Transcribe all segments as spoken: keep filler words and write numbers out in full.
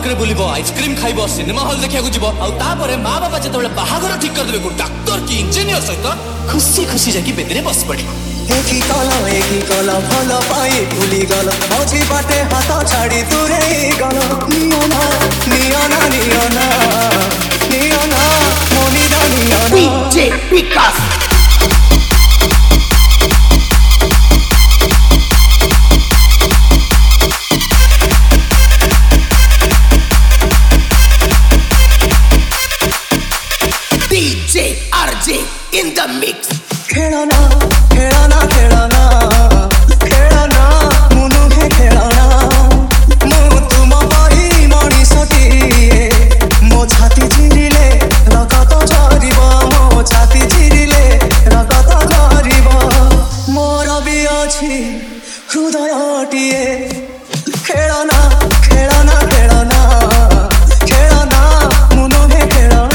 park रे बुलिबो ice cream खाइबो सिनेमा हॉल देखिया को जिवो आ तापरे मां बाबा जतबेले बाहागर ठीक कर देबे को डॉक्टर की इंजीनियर सहित खुशी खुशी जाकी बेदरे बस पड़ी एकी कला एकी कला भल पाई भूली गल मझी बाटे हाथ छाड़ी दूरे गल नियना नियना नियना नियना मोनिदा नियना DJ Vikas DJ RJ in the mix खेलना खेलना खेलना खेलना मुनु हे खेलना मु तुम पाई मनीषटिए मो छाती चिरिले रगत झरिब मो छाती चिरिले रगत झरिब मोर भी अछि हृदयटिए खेलना खेलना खेलना खेलना मुनु हे खेलना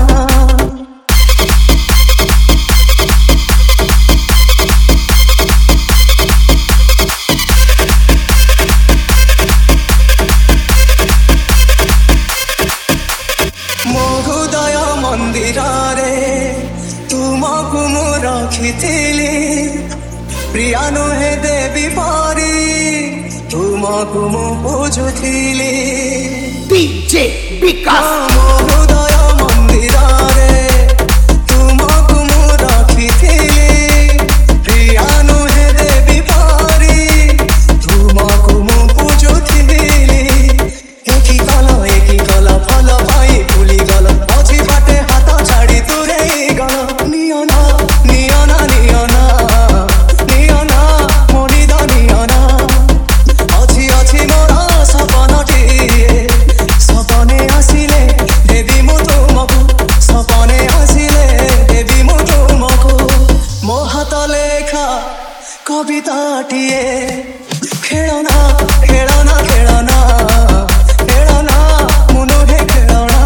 तुमको मु रखिथिली प्रिया नुहे देवी पारी तुमको मु बुझुथिली डीजे विकास हृदय मंदिर रे तुमको मु रखिथिली प्रिया नुहे देवी पारी तुमको मु बुझुथिली एकी कल एकी कल भल भाई भूली गल मझी बाटे हाथ छाड़ी दूरे गल नियना नियना नियना नियना मोनिदा नियना अछि अछि मोरा सपनटिए सपने आसिले देवी मु तुमको सपने आसिले देवी मु तुमको मो हाथ लेखा कविताटिए खेलना खेलना खेलना खेलना मुनु हे खेलना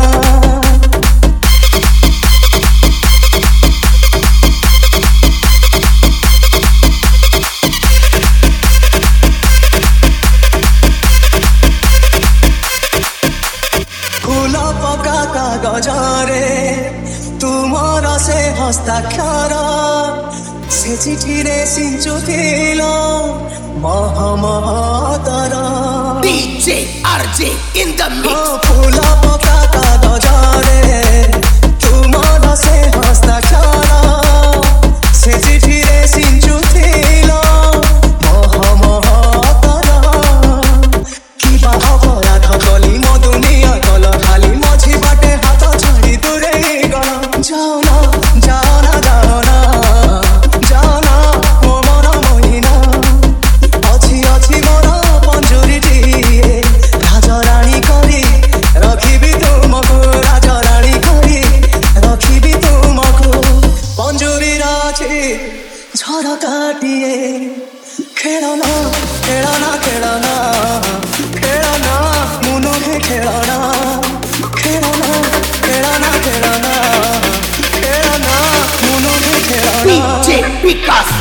फूल पका कागजरे तुमर से हस्ताक्षर से चिठी रे सिंचुथिल मह महतर DJ RJ in the mix फूल पका कागजरे तुमर से हस्ताक्षर से चिठी रे सिंचुथिल मह महतर कि बाह अपराध कली मो दुनिया कल खाली मझी बाटे हाथ छाड़ी दूरे गल जाओना जाओना जाओना जाओना मो मन मोहिना अछि अछि मोर पंजुरीटिए राजरानी करी रखिबी तुमको राजरानी करी रखिबी तुमको पंजुरी राछि झरकाटिए खेलना खेलना खेलना खेलना मुनु हे खेलना खेलना खेलना खेलना खेलना मुनु हे खेलना DJ Vikas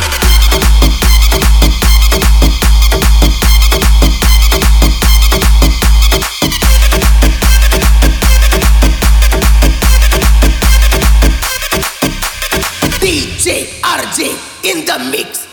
DJ RJ in the mix